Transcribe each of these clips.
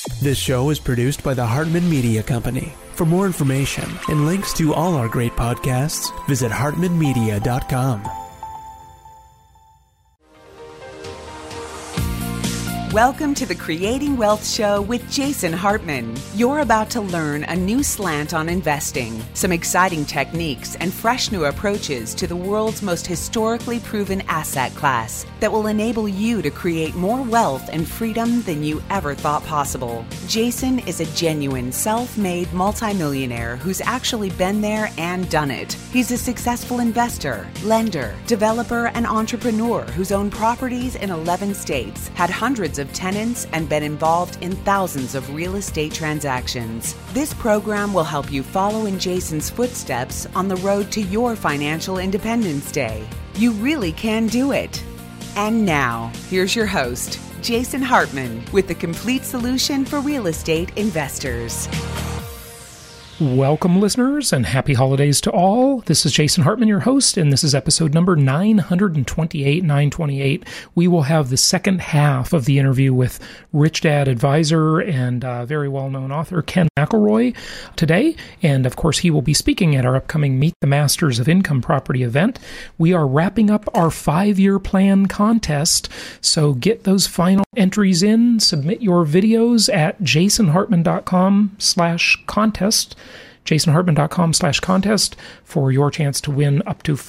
This show is produced by the Hartman Media Company. For more information and links to all our great podcasts, visit hartmanmedia.com. Welcome to the Creating Wealth Show with Jason Hartman. You're about to learn a new slant on investing, some exciting techniques, and fresh new approaches to the world's most historically proven asset class that will enable you to create more wealth and freedom than you ever thought possible. Jason is a genuine self-made multimillionaire who's actually been there and done it. He's a successful investor, lender, developer, and entrepreneur who's owned properties in 11 states, had hundreds of tenants, and been involved in thousands of real estate transactions. This program will help you follow in Jason's footsteps on the road to your financial independence day. You really can do it. And now, here's your host, Jason Hartman, with the complete solution for real estate investors. Welcome, listeners, and happy holidays to all. This is Jason Hartman, your host, and this is episode number 928. We will have the second half of the interview with Rich Dad advisor and very well-known author Ken McElroy today. And, of course, he will be speaking at our upcoming Meet the Masters of Income Property event. We are wrapping up our 5-year plan contest, so get those final entries in. Submit your videos at jasonhartman.com/contest. jasonhartman.com/contest for your chance to win up to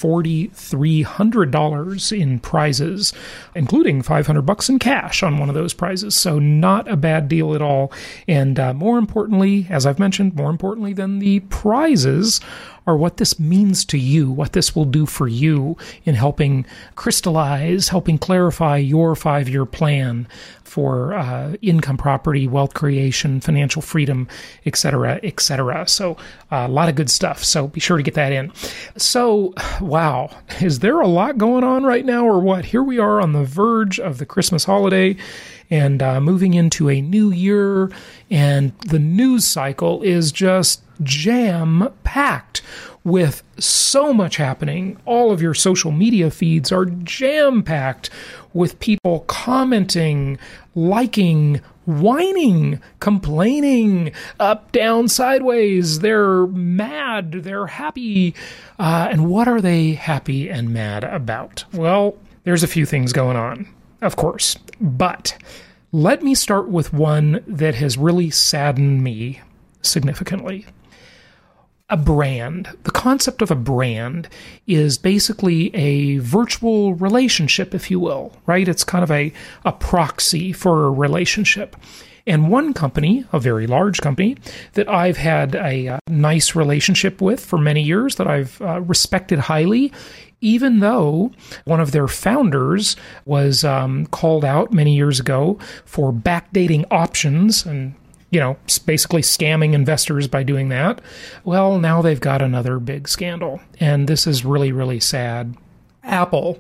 $4,300 in prizes, including $500 in cash on one of those prizes. So not a bad deal at all. And more importantly, as I've mentioned, more importantly than the prizes are what this means to you, what this will do for you in helping crystallize, helping clarify your 5-year plan for income, property, wealth creation, financial freedom, etc., etc. So a lot of good stuff. So be sure to get that in. So, wow, is there a lot going on right now or what? Here we are on the verge of the Christmas holiday and moving into a new year, and the news cycle is just jam-packed with so much happening. All of your social media feeds are jam-packed with people commenting, liking, whining, complaining, up, down, sideways. They're mad, they're happy. And what are they happy and mad about? Well, there's a few things going on, of course. But let me start with one that has really saddened me significantly. A brand. The concept of a brand is basically a virtual relationship, if you will, right? It's kind of a proxy for a relationship. And one company, a very large company, that I've had a nice relationship with for many years, that I've respected highly, even though one of their founders was called out many years ago for backdating options and basically scamming investors by doing that. Well, now they've got another big scandal, and this is really, really sad. Apple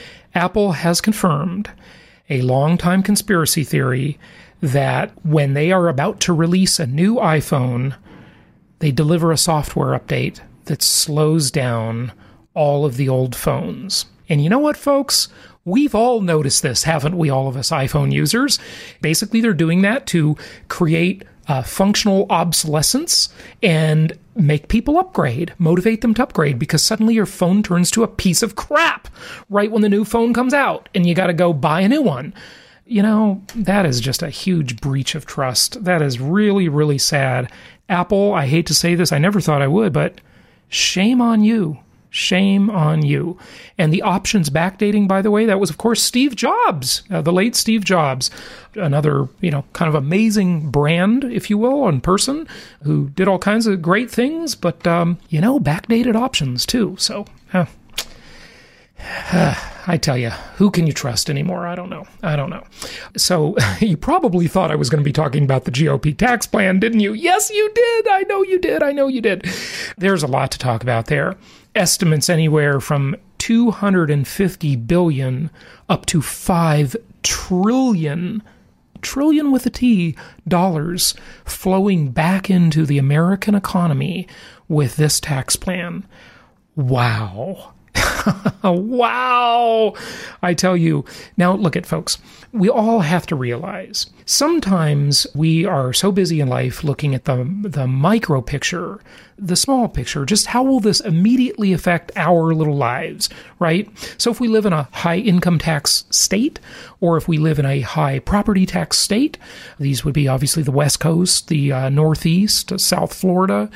has confirmed a long-time conspiracy theory that when they are about to release a new iPhone, they deliver a software update that slows down all of the old phones. And you know what, folks? We've all noticed this, haven't we, all of us iPhone users? Basically, they're doing that to create functional obsolescence and make people upgrade, motivate them to upgrade, because suddenly your phone turns to a piece of crap right when the new phone comes out, and you got to go buy a new one. That is just a huge breach of trust. That is really, really sad. Apple, I hate to say this, I never thought I would, but shame on you. Shame on you. And the options backdating, by the way, that was, of course, Steve Jobs, the late Steve Jobs, another, kind of amazing brand, if you will, and person who did all kinds of great things, but, backdated options too. So, I tell you, who can you trust anymore? I don't know. So you probably thought I was going to be talking about the GOP tax plan, didn't you? Yes, you did. I know you did. There's a lot to talk about there. Estimates anywhere from $250 billion up to $5 trillion with a T, dollars flowing back into the American economy with this tax plan. Wow. Wow. I tell you. Now, look at folks. We all have to realize sometimes we are so busy in life looking at the micro picture, the small picture, just how will this immediately affect our little lives, right? So if we live in a high income tax state, or if we live in a high property tax state, these would be obviously the West Coast, the Northeast, South Florida,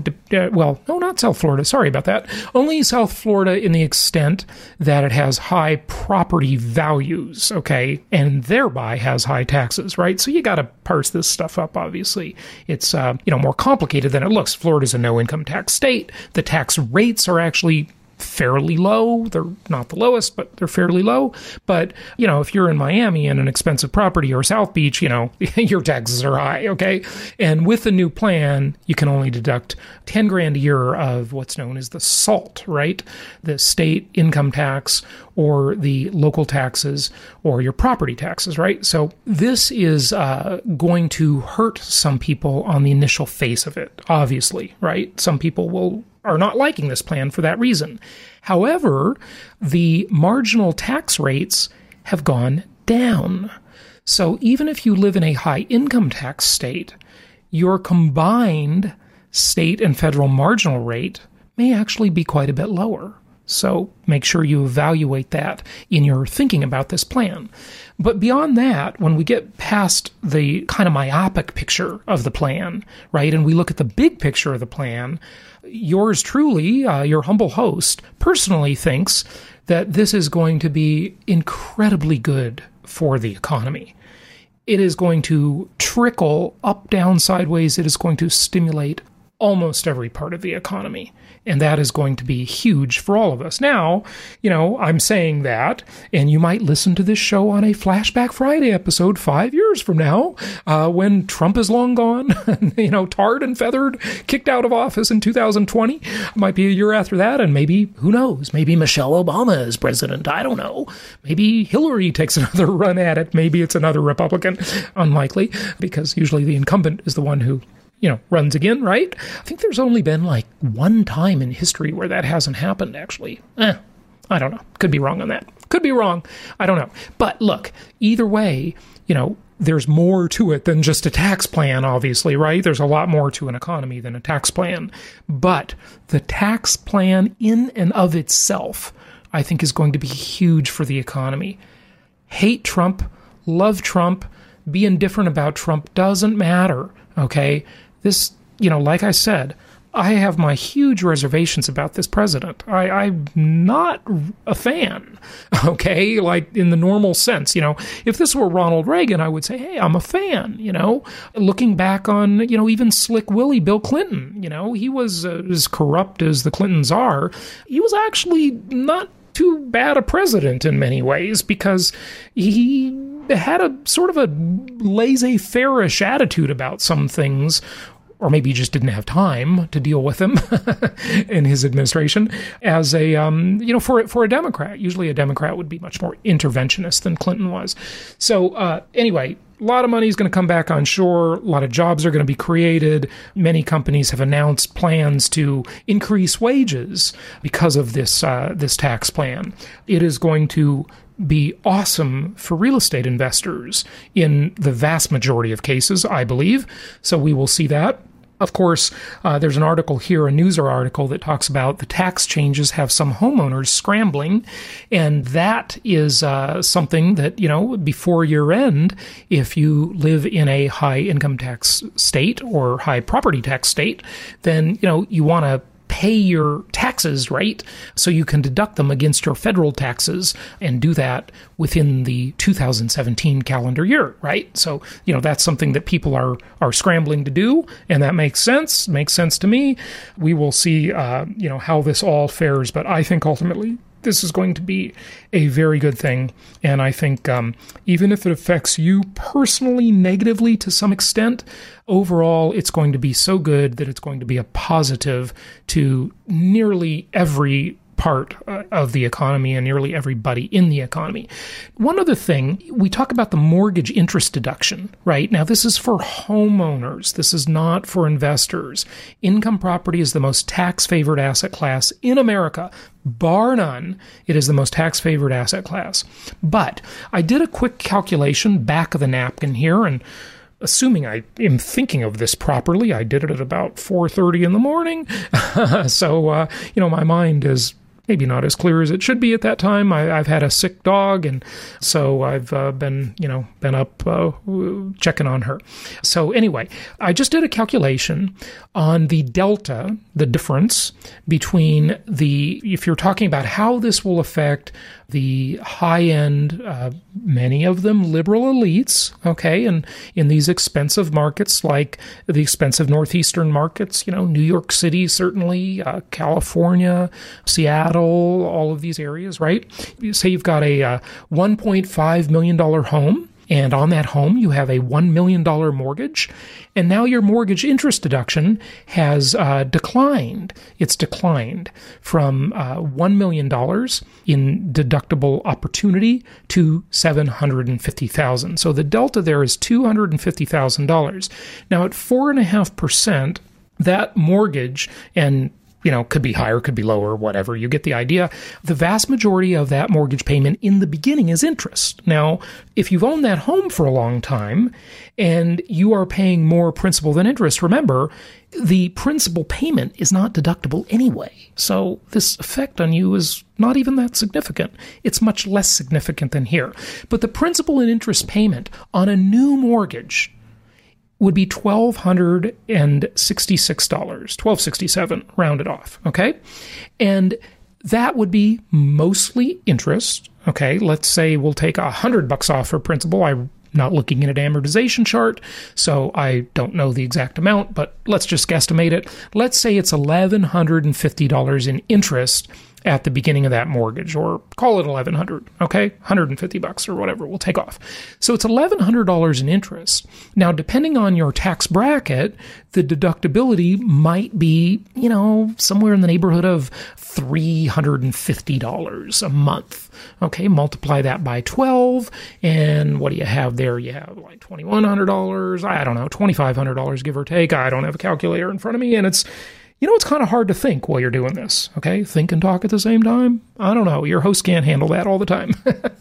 well, no, not South Florida. Sorry about that. Only South Florida in the extent that it has high property values, okay, and thereby has high taxes, right? So you got to parse this stuff up, obviously. It's, more complicated than it looks. Florida's a no-income tax state. The tax rates are actually fairly low. They're not the lowest, but they're fairly low. But, if you're in Miami in an expensive property or South Beach, your taxes are high, okay? And with the new plan, you can only deduct $10,000 a year of what's known as the SALT, right? The state income tax or the local taxes or your property taxes, right? So this is going to hurt some people on the initial face of it, obviously, right? Some people are not liking this plan for that reason. However, the marginal tax rates have gone down. So even if you live in a high income tax state, your combined state and federal marginal rate may actually be quite a bit lower. So make sure you evaluate that in your thinking about this plan. But beyond that, when we get past the kind of myopic picture of the plan, right, and we look at the big picture of the plan, yours truly, your humble host, personally thinks that this is going to be incredibly good for the economy. It is going to trickle up, down, sideways. It is going to stimulate almost every part of the economy. And that is going to be huge for all of us. Now, I'm saying that, and you might listen to this show on a Flashback Friday episode 5 years from now, when Trump is long gone, tarred and feathered, kicked out of office in 2020. Might be a year after that, and maybe, who knows, maybe Michelle Obama is president. I don't know. Maybe Hillary takes another run at it. Maybe it's another Republican. Unlikely, because usually the incumbent is the one who runs again, right? I think there's only been like one time in history where that hasn't happened, actually. I don't know. Could be wrong on that. Could be wrong. I don't know. But look, either way, there's more to it than just a tax plan, obviously, right? There's a lot more to an economy than a tax plan. But the tax plan in and of itself, I think, is going to be huge for the economy. Hate Trump, love Trump, be indifferent about Trump, doesn't matter, okay? This, like I said, I have my huge reservations about this president. I'm not a fan, okay? Like in the normal sense, if this were Ronald Reagan, I would say, hey, I'm a fan, Looking back on, even Slick Willie, Bill Clinton, he was as corrupt as the Clintons are. He was actually not too bad a president in many ways because he had a sort of a laissez-faire-ish attitude about some things, or maybe he just didn't have time to deal with them in his administration as a, for a Democrat. Usually a Democrat would be much more interventionist than Clinton was. So anyway, a lot of money is going to come back on shore. A lot of jobs are going to be created. Many companies have announced plans to increase wages because of this tax plan. It is going to be awesome for real estate investors in the vast majority of cases, I believe. So we will see that. Of course, there's an article here, a Newser article, that talks about the tax changes have some homeowners scrambling. And that is something that, before year end, if you live in a high income tax state or high property tax state, then, you want to pay your taxes, right? So you can deduct them against your federal taxes and do that within the 2017 calendar year, right? So, that's something that people are scrambling to do, and that makes sense to me. We will see, how this all fares, but I think ultimately this is going to be a very good thing. And I think even if it affects you personally negatively to some extent, overall it's going to be so good that it's going to be a positive to nearly every part of the economy and nearly everybody in the economy. One other thing, we talk about the mortgage interest deduction, right? Now, this is for homeowners. This is not for investors. Income property is the most tax-favored asset class in America. Bar none, it is the most tax-favored asset class. But I did a quick calculation back of the napkin here, and assuming I am thinking of this properly, I did it at about 4:30 in the morning. So, my mind is maybe not as clear as it should be at that time. I've had a sick dog, and so I've been up checking on her. So anyway, I just did a calculation on the delta, the difference between if you're talking about how this will affect the high-end, many of them liberal elites, okay, and in these expensive markets like the expensive northeastern markets, New York City, certainly, California, Seattle, all of these areas, right? Say you've got a $1.5 million home, and on that home you have a $1 million mortgage, and now your mortgage interest deduction has declined. It's declined from $1 million in deductible opportunity to $750,000. So the delta there is $250,000. Now at 4.5%, that mortgage, and could be higher, could be lower, whatever. You get the idea. The vast majority of that mortgage payment in the beginning is interest. Now, if you've owned that home for a long time and you are paying more principal than interest, remember, the principal payment is not deductible anyway. So this effect on you is not even that significant. It's much less significant than here. But the principal and interest payment on a new mortgage would be $1,266, $1,267, rounded off, okay? And that would be mostly interest, okay? Let's say we'll take $100 off for principal. I'm not looking at an amortization chart, so I don't know the exact amount, but let's just guesstimate it. Let's say it's $1,150 in interest at the beginning of that mortgage, or call it $1,100, okay? $150 or whatever we'll take off. So it's $1,100 in interest. Now, depending on your tax bracket, the deductibility might be, somewhere in the neighborhood of $350 a month. Okay, multiply that by 12, and what do you have there? You have like $2,100, I don't know, $2,500, give or take. I don't have a calculator in front of me, and it's kind of hard to think while you're doing this, okay? Think and talk at the same time? I don't know. Your host can't handle that all the time.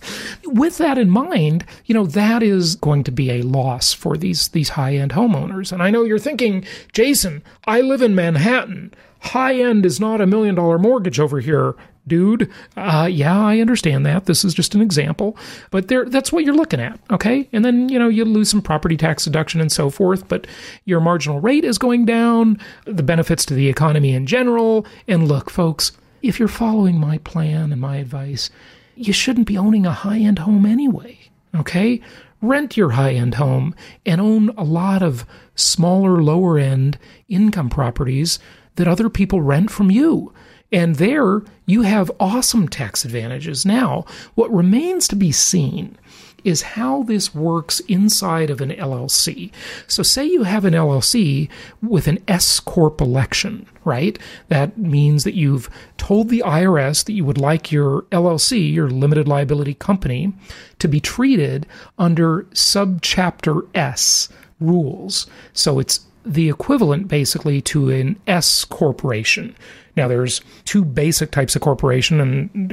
With that in mind, that is going to be a loss for these high-end homeowners. And I know you're thinking, Jason, I live in Manhattan. High-end is not $1 million mortgage over here, dude. Yeah, I understand that. This is just an example. But that's what you're looking at, okay? And then, you lose some property tax deduction and so forth, but your marginal rate is going down, the benefits to the economy in general. And look, folks, if you're following my plan and my advice, you shouldn't be owning a high-end home anyway, okay? Rent your high-end home and own a lot of smaller, lower-end income properties that other people rent from you. And there you have awesome tax advantages. Now, what remains to be seen is how this works inside of an LLC. So say you have an LLC with an S-Corp election, right? That means that you've told the IRS that you would like your LLC, your limited liability company, to be treated under Subchapter S rules. So it's the equivalent basically to an S corporation. Now, there's two basic types of corporations, and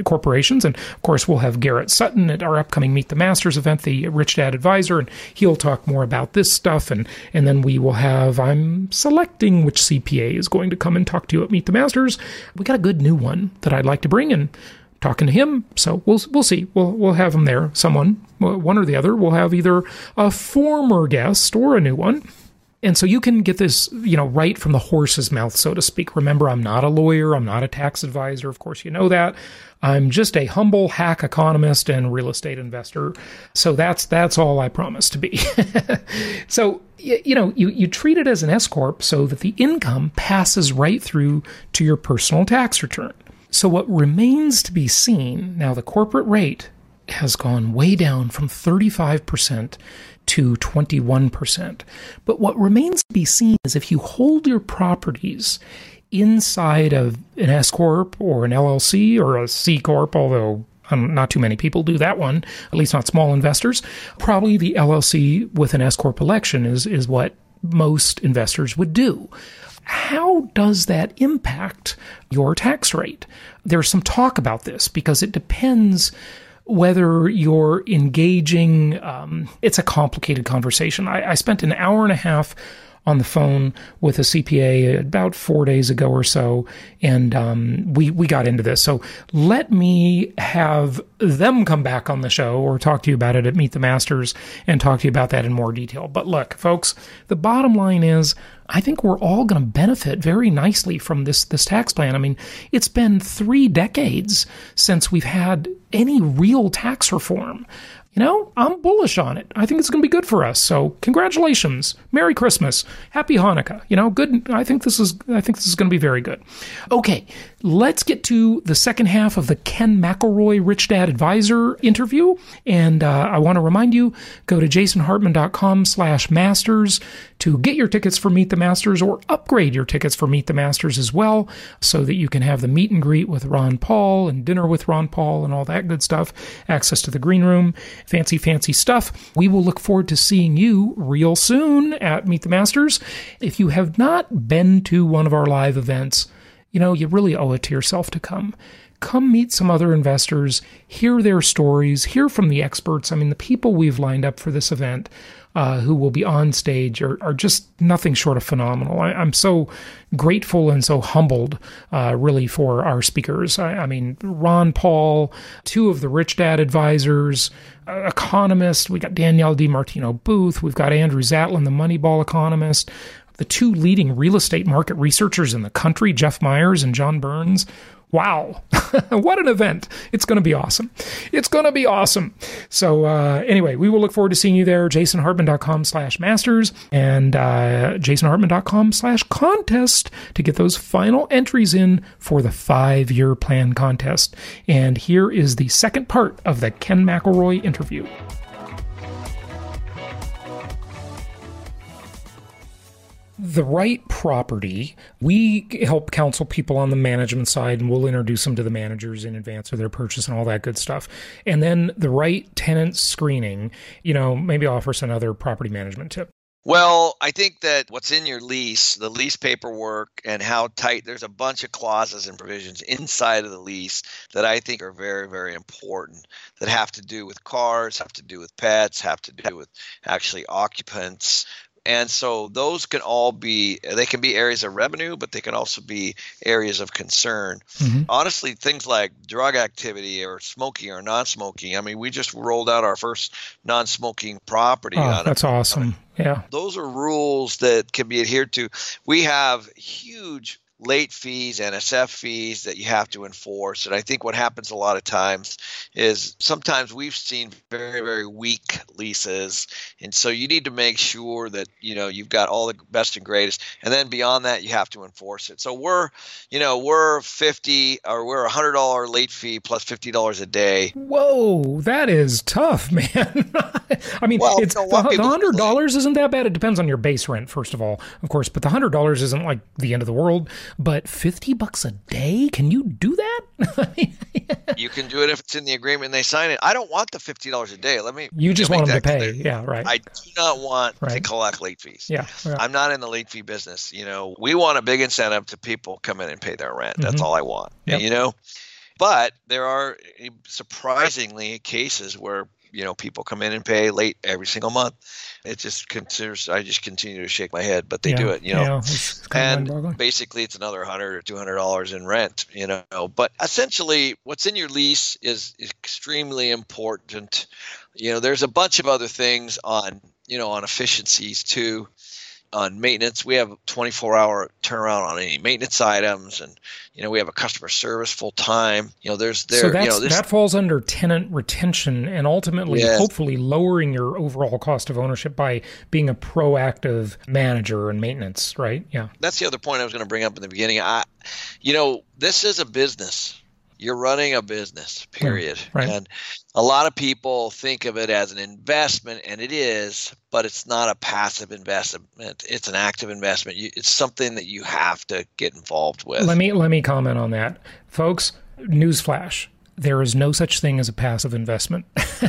of course we'll have Garrett Sutton at our upcoming Meet the Masters event, the Rich Dad Advisor, and he'll talk more about this stuff, and then we will have, I'm selecting which CPA is going to come and talk to you at Meet the Masters. We got a good new one that I'd like to bring in. Talking to him, so we'll see. We'll have him there, someone, one or the other. We'll have either a former guest or a new one. And so you can get this, right from the horse's mouth, so to speak. Remember, I'm not a lawyer. I'm not a tax advisor. Of course, you know that. I'm just a humble hack economist and real estate investor. So that's all I promise to be. So, you treat it as an S-Corp so that the income passes right through to your personal tax return. So what remains to be seen, now the corporate rate has gone way down from 35% to 21%. But what remains to be seen is if you hold your properties inside of an S Corp or an LLC or a C Corp, although not too many people do that one, at least not small investors. Probably the LLC with an S Corp election is what most investors would do. How does that impact your tax rate? There's some talk about this because it depends whether you're engaging. It's a complicated conversation. I spent an hour and a half on the phone with a CPA about 4 days ago or so, and we got into this. So let me have them come back on the show or talk to you about it at Meet the Masters and talk to you about that in more detail. But look, folks, the bottom line is I think we're all going to benefit very nicely from this tax plan. I mean, it's been 3 decades since we've had any real tax reform. You know, I'm bullish on it. I think it's going to be good for us. So, congratulations. Merry Christmas. Happy Hanukkah. You know, good. I think this is going to be very good. Okay, let's get to the second half of the Ken McElroy Rich Dad Advisor interview. And I want to remind you, go to jasonhartman.com/masters to get your tickets for Meet the Masters or upgrade your tickets for Meet the Masters as well, so that you can have the meet and greet with Ron Paul and dinner with Ron Paul and all that good stuff, access to the green room, fancy stuff. We will look forward to seeing you real soon at Meet the Masters. If you have not been to one of our live events, you know, you really owe it to yourself to come. Come meet some other investors, hear their stories, hear from the experts. I mean, the people we've lined up for this event who will be on stage are just nothing short of phenomenal. I'm so grateful and so humbled, really, for our speakers. I mean, Ron Paul, 2 of the Rich Dad advisors, economists. We got Danielle DiMartino Booth. We've got Andrew Zatlin, the Moneyball economist. The 2 leading real estate market researchers in the country, Jeff Myers and John Burns. Wow. What an event. It's going to be awesome. It's going to be awesome. So anyway, we will look forward to seeing you there. jasonhartman.com/masters and jasonhartman.com/contest to get those final entries in for the 5-year plan contest. And here is the second part of the Ken McElroy interview. The right property, we help counsel people on the management side, and we'll introduce them to the managers in advance of their purchase and all that good stuff. And then the right tenant screening, you know, maybe offers another property management tip. Well, I think that what's in your lease, the lease paperwork, and how tight, there's a bunch of clauses and provisions inside of the lease that I think are very, very important, that have to do with cars, have to do with pets, have to do with actually occupants. And so those can all be, they can be areas of revenue, but they can also be areas of concern. Mm-hmm. Honestly, things like drug activity or smoking or non-smoking. I mean, we just rolled out our first non-smoking property. Oh, that's awesome. Yeah. Those are rules that can be adhered to. We have huge late fees, NSF fees that you have to enforce. And I think what happens a lot of times is sometimes we've seen very, very weak leases. And so you need to make sure that, you know, you've got all the best and greatest. And then beyond that, you have to enforce it. So we're $50 or we're $100 late fee plus $50 a day. Whoa, that is tough, man. I mean, it's the $100 isn't that bad. It depends on your base rent, first of all, of course, but the $100 isn't like the end of the world. But $50 a day? Can you do that? You can do it if it's in the agreement and they sign it. I don't want the $50 a day. You just want them to pay. Clear. Yeah, right. I do not want to collect late fees. Yeah, right. I'm not in the late fee business. You know, we want a big incentive to people come in and pay their rent. That's all I want. Yep. You know, but there are surprisingly cases where, you know, people come in and pay late every single month. It just I just continue to shake my head, but they do it, you know. And basically it's another $100 or $200 in rent, you know. But essentially what's in your lease is extremely important. You know, there's a bunch of other things on efficiencies too. On maintenance, we have 24-hour turnaround on any maintenance items, and you know we have a customer service full time. You know, that falls under tenant retention, and ultimately, hopefully, lowering your overall cost of ownership by being a proactive manager and maintenance. Right? Yeah, that's the other point I was going to bring up in the beginning. This is a business. You're running a business, period. Right. And a lot of people think of it as an investment, and it is, but it's not a passive investment. It's an active investment. It's something that you have to get involved with. Let me comment on that. Folks, newsflash. There is no such thing as a passive investment.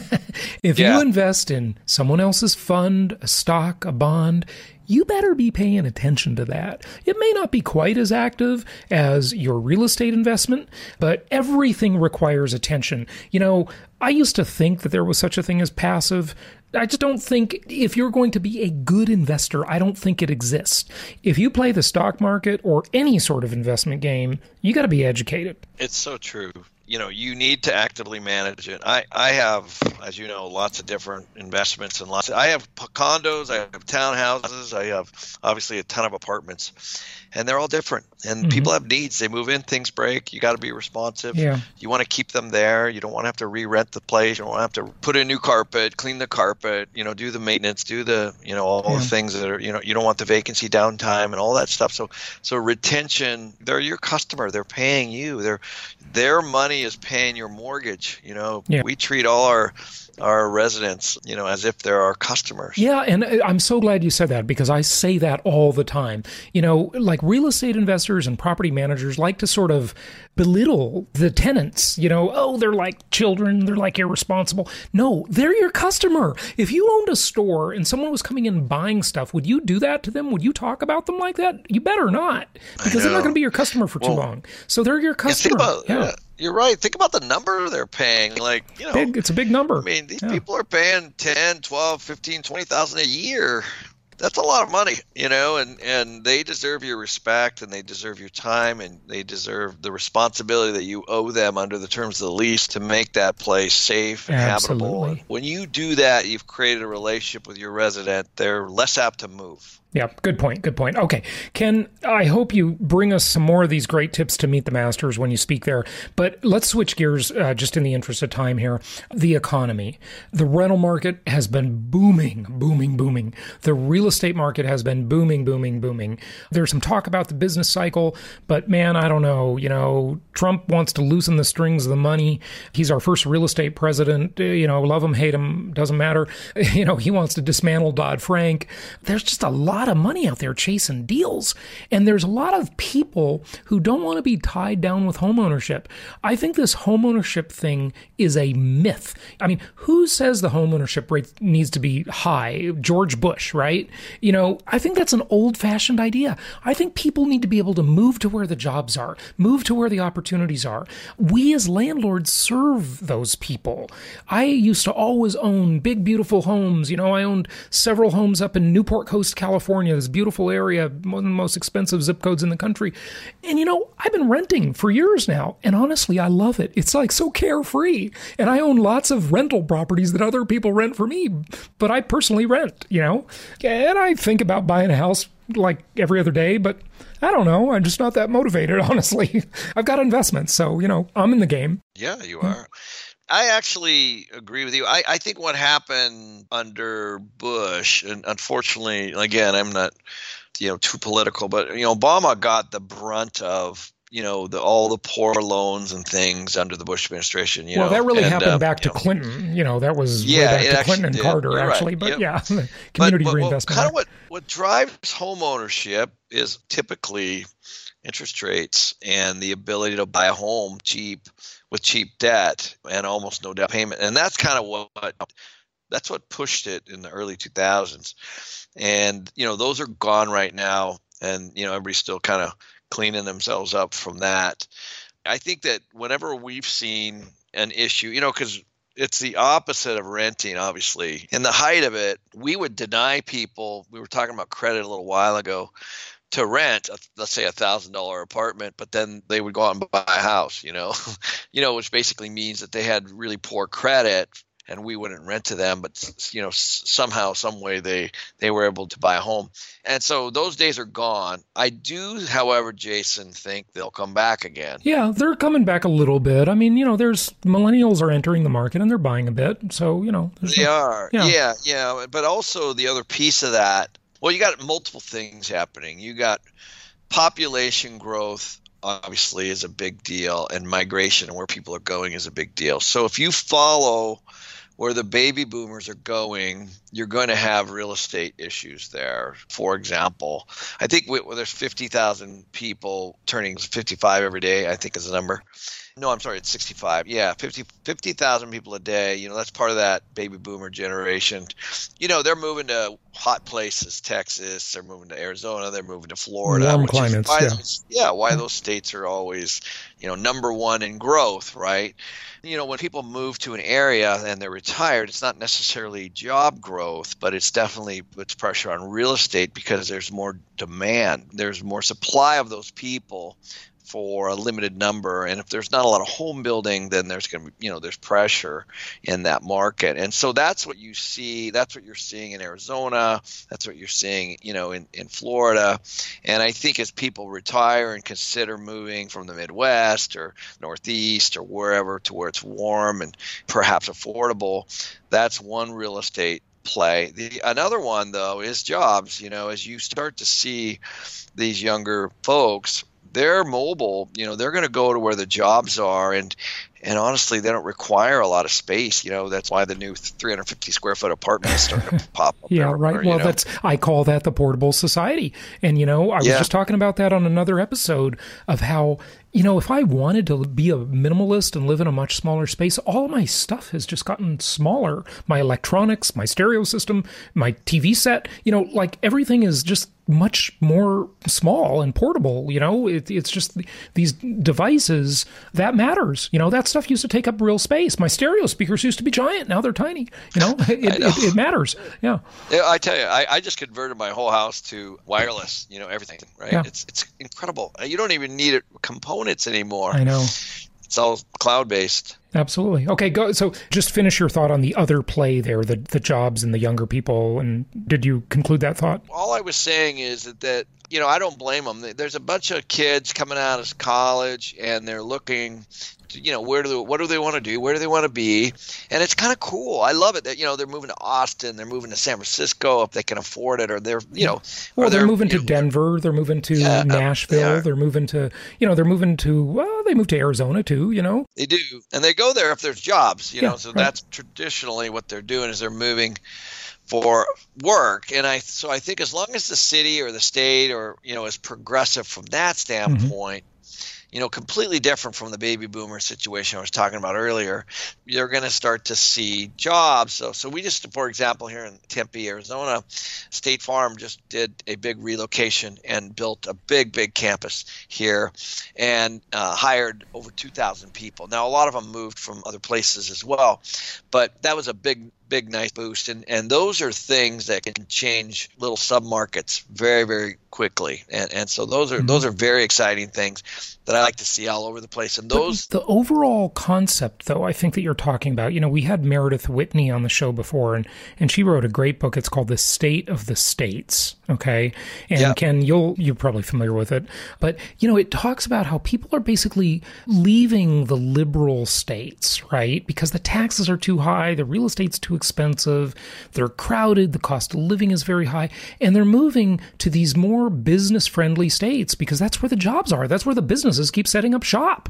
If you invest in someone else's fund, a stock, a bond, you better be paying attention to that. It may not be quite as active as your real estate investment, but everything requires attention. You know, I used to think that there was such a thing as passive. I just don't think, if you're going to be a good investor, I don't think it exists. If you play the stock market or any sort of investment game, you got to be educated. It's so true. You know, you need to actively manage it. I have, as you know, lots of different investments and I have condos, I have townhouses, I have obviously a ton of apartments, and they're all different. And people have needs. They move in, things break. You got to be responsive. Yeah. You want to keep them there. You don't want to have to re-rent the place. You don't want to have to put in new carpet, clean the carpet, you know, do the maintenance, do the, you know, all the things that are, you know, you don't want the vacancy downtime and all that stuff. So retention, they're your customer. They're paying you. Their money is paying your mortgage. You know, we treat all our residents, you know, as if they're our customers. Yeah, and I'm so glad you said that, because I say that all the time. You know, like real estate investors and property managers like to sort of belittle the tenants. You know, oh, they're like children, they're like irresponsible. No, they're your customer. If you owned a store and someone was coming in and buying stuff, would you do that to them? Would you talk about them like that? You better not, because they're not going to be your customer for too long. So they're your customer. You're right. Think about the number they're paying. Like, you know, it's a big number. I mean, these people are paying 10, 12, 15, 20,000 a year. That's a lot of money, you know, and they deserve your respect, and they deserve your time, and they deserve the responsibility that you owe them under the terms of the lease to make that place safe and habitable. And when you do that, you've created a relationship with your resident. They're less apt to move. Yeah, good point. Good point. Okay, Ken, I hope you bring us some more of these great tips to meet the masters when you speak there. But let's switch gears just in the interest of time here. The economy. The rental market has been booming. The real estate market has been booming. There's some talk about the business cycle, but man, I don't know. You know, Trump wants to loosen the strings of the money. He's our first real estate president. You know, love him, hate him, doesn't matter. You know, he wants to dismantle Dodd-Frank. There's just a lot of money out there chasing deals. And there's a lot of people who don't want to be tied down with homeownership. I think this homeownership thing is a myth. I mean, who says the homeownership rate needs to be high? George Bush, right? You know, I think that's an old-fashioned idea. I think people need to be able to move to where the jobs are, move to where the opportunities are. We as landlords serve those people. I used to always own big, beautiful homes. You know, I owned several homes up in Newport Coast, California, this beautiful area, one of the most expensive zip codes in the country. And, you know, I've been renting for years now. And honestly, I love it. It's like so carefree. And I own lots of rental properties that other people rent for me, but I personally rent, you know. And I think about buying a house like every other day, but I don't know. I'm just not that motivated, honestly. I've got investments, so, you know, I'm in the game. Yeah, you are. I actually agree with you. I think what happened under Bush, and unfortunately, again, I'm not, you know, too political, but, you know, Obama got the brunt of, you know, all the poor loans and things under the Bush administration. You know, that really happened back to Clinton. You know, that was way back to Clinton and Carter, actually. Right. But community reinvestment. Kind of what drives home ownership is typically interest rates and the ability to buy a home cheap with cheap debt and almost no down payment. And that's kind of that's what pushed it in the early 2000s. And, you know, those are gone right now. And, you know, everybody's still kind of cleaning themselves up from that. I think that whenever we've seen an issue, you know, because it's the opposite of renting, obviously. In the height of it, we would deny people, we were talking about credit a little while ago, to rent, let's say $1,000 apartment, but then they would go out and buy a house, you know, which basically means that they had really poor credit and we wouldn't rent to them, but, you know, somehow, some way they were able to buy a home. And so those days are gone. I do, however, Jason, think they'll come back again. Yeah, they're coming back a little bit. I mean, you know, there's millennials are entering the market and they're buying a bit. So, you know. They are. Yeah. But also the other piece of that, well, you got multiple things happening. You got population growth obviously is a big deal, and migration and where people are going is a big deal. So if you follow where the baby boomers are going, you're going to have real estate issues there. For example, I think there's 50,000 people turning 55 every day, I think is the number. No, I'm sorry, it's 65. Yeah, 50,000 people a day. That's part of that baby boomer generation. They're moving to hot places, Texas. They're moving to Arizona. They're moving to Florida. Warm climates, why those states are always, number one in growth, right? When people move to an area and they're retired, it's not necessarily job growth, but it's definitely puts pressure on real estate because there's more demand. There's more supply of those people for a limited number, and if there's not a lot of home building, then there's going to be, there's pressure in that market. And so that's what you see. That's what you're seeing in Arizona. That's what you're seeing, in Florida. And I think as people retire and consider moving from the Midwest or Northeast or wherever to where it's warm and perhaps affordable, that's one real estate play. Another one, though, is jobs. As you start to see these younger folks, they're mobile, they're going to go to where the jobs are. And honestly, they don't require a lot of space. That's why the new 350 square foot apartments start to pop up. Yeah, right. Well, I call that the portable society. And, I was just talking about that on another episode of how, if I wanted to be a minimalist and live in a much smaller space, all my stuff has just gotten smaller. My electronics, my stereo system, my TV set, everything is just much more small and portable. It's just these devices that matters. That stuff used to take up real space. My stereo speakers used to be giant. Now they're tiny. It matters. Yeah. I tell you, I just converted my whole house to wireless, everything, right? Yeah. It's incredible. You don't even need components anymore. I know. It's all cloud-based. Absolutely. Okay, go. So just finish your thought on the other play there, the jobs and the younger people. And did you conclude that thought? All I was saying is that I don't blame them. There's a bunch of kids coming out of college and they're looking to, what do they want to do? Where do they want to be? And it's kind of cool. I love it that, they're moving to Austin, they're moving to San Francisco if they can afford it, or they're, Well, they're moving to Denver, they're moving to Nashville, they're moving to, they move to Arizona too, They do. And they go there if there's jobs, so that's traditionally what they're doing is they're moving for work. And I think as long as the city or the state or, is progressive from that standpoint, completely different from the baby boomer situation I was talking about earlier, you're going to start to see jobs. So we just, for example, here in Tempe, Arizona, State Farm just did a big relocation and built a big campus here and hired over 2,000 people. Now, a lot of them moved from other places as well, but that was a big, nice boost. And those are things that can change little submarkets very, very quickly. And so those are very exciting things that I like to see all over the place. And the overall concept, though, I think that you're talking about, we had Meredith Whitney on the show before, and she wrote a great book. It's called The State of the States. Okay. And Ken, you're probably familiar with it, but it talks about how people are basically leaving the liberal states, right? Because the taxes are too high, the real estate's too expensive, they're crowded, the cost of living is very high, and they're moving to these more business-friendly states because that's where the jobs are. That's where the businesses keep setting up shop,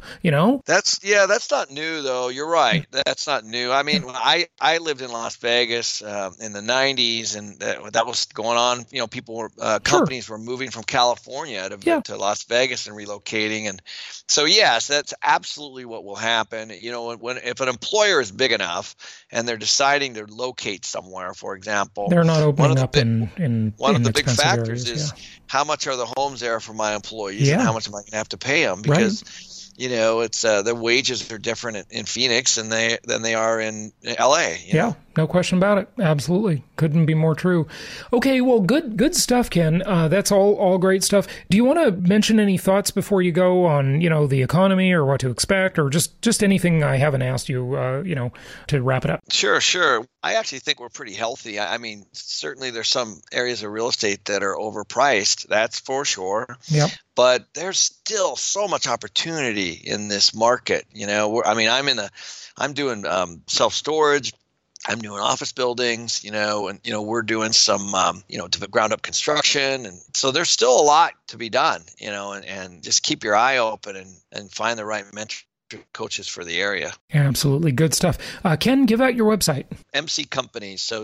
That's not new, though. You're right. That's not new. I mean, I lived in Las Vegas in the 90s, and that was going on. People were companies were moving from California to Las Vegas and relocating. And so, yes, that's absolutely what will happen. If an employer is big enough and they're deciding to locate somewhere, for example, they're not opening up in one of the big factors areas, is how much are the homes there for my employees and how much am I going to have to pay them? Because it's the wages are different in Phoenix than they are in LA. Yeah, no question about it. Absolutely. Couldn't be more true. Okay, well, good stuff, Ken. That's all great stuff. Do you want to mention any thoughts before you go on, the economy or what to expect, or just anything I haven't asked you, to wrap it up? Sure. I actually think we're pretty healthy. I mean, certainly there's some areas of real estate that are overpriced. That's for sure. Yeah. But there's still so much opportunity in this market. I'm doing self-storage. I'm doing office buildings, and, we're doing some, ground up construction. And so there's still a lot to be done, and just keep your eye open and find the right mentor coaches for the area. Absolutely. Good stuff. Ken, give out your website. MC Companies. So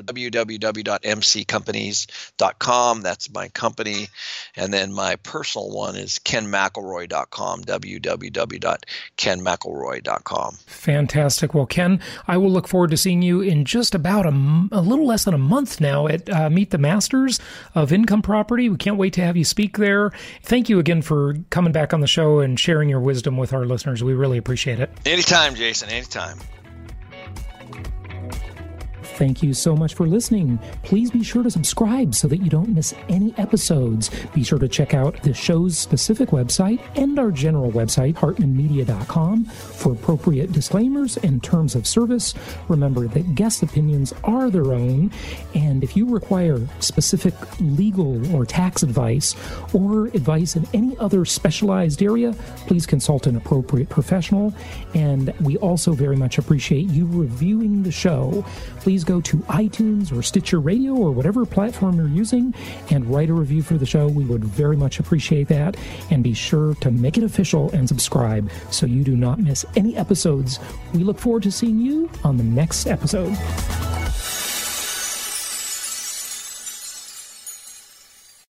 www.mccompanies.com. That's my company. And then my personal one is kenmcelroy.com. www.kenmcelroy.com. Fantastic. Well, Ken, I will look forward to seeing you in just about a little less than a month now at Meet the Masters of Income Property. We can't wait to have you speak there. Thank you again for coming back on the show and sharing your wisdom with our listeners. We really appreciate it. Anytime, Jason, anytime. Thank you so much for listening. Please be sure to subscribe so that you don't miss any episodes. Be sure to check out the show's specific website and our general website, hartmanmedia.com, for appropriate disclaimers and terms of service. Remember that guest opinions are their own, and if you require specific legal or tax advice or advice in any other specialized area, please consult an appropriate professional. And we also very much appreciate you reviewing the show. Please go to iTunes or Stitcher Radio or whatever platform you're using and write a review for the show. We would very much appreciate that. And be sure to make it official and subscribe so you do not miss any episodes. We look forward to seeing you on the next episode.